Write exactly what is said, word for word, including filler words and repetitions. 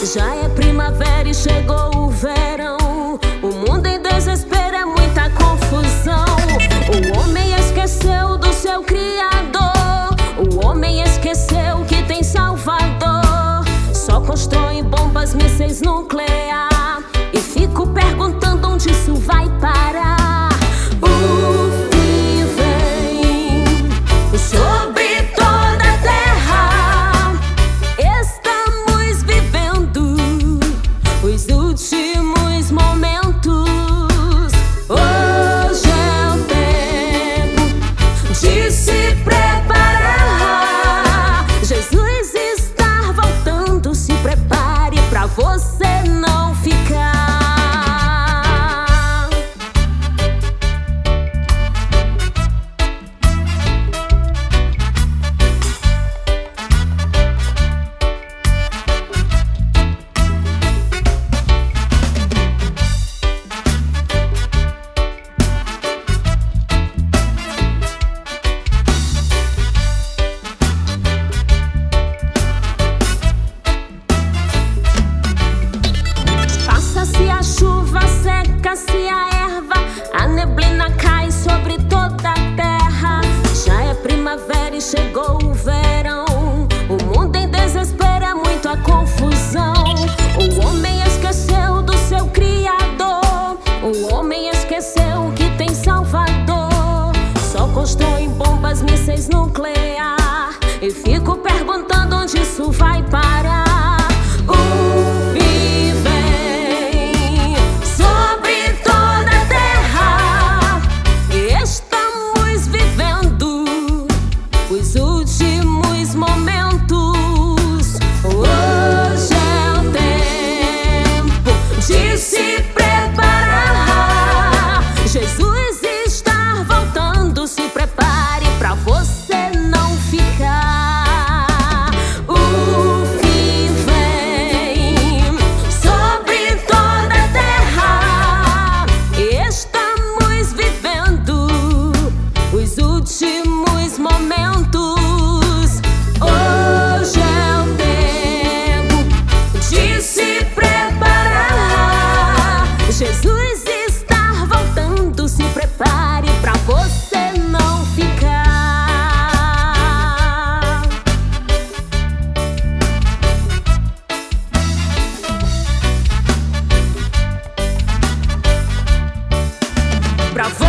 Já é primavera e chegou o verão. O mundo em desespero, é muita confusão. O homem esqueceu do seu Criador. O homem esqueceu que tem Salvador. Só constrói bombas, mísseis nuclear. E fico perguntando onde isso vai parar. O fim vem sobre toda a terra. Estamos vivendo os últimos momentos. Hoje é o tempo de se preparar. Jesus está voltando, se prepare pra você não ficar. Se a erva, a neblina cai sobre toda a terra. Já é primavera e chegou o verão. O mundo em desespero, é muita confusão. O homem esqueceu do seu Criador. O homem esqueceu que tem Salvador. Só constrói bombas, mísseis nuclear. E fico perguntando onde isso vai parar. O fim vem sobre toda a terra. Estamos vivendo os últimos momentos. Hoje é o tempo de se preparar. Jesus está voltando, se prepare pra você não ficar. O fim vem sobre toda a terra. Estamos vivendo os últimos momentos. Hoje é o tempo de se preparar. Jesus está voltando, se prepare pra você não ficar. Pra